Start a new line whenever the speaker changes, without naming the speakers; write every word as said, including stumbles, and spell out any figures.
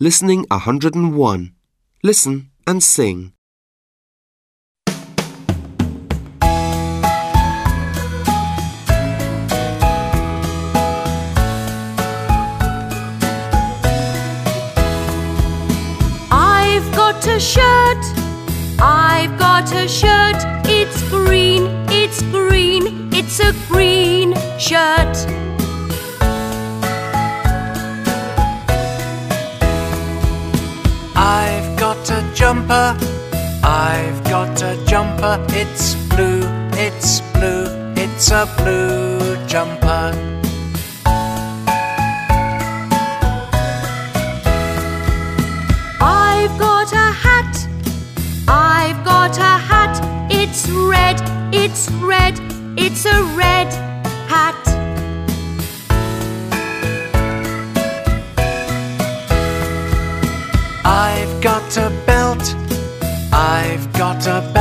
Listening one hundred and one. Listen and sing.
I've got a shirt, I've got a shirt. It's green, it's green, it's a green shirt.
I've got a jumper, I've got a jumper. It's blue, it's blue, it's a blue jumper.
I've got a hat, I've got a hat. It's red, it's red, it's a red hat.
I've got a belt, I've got a belt.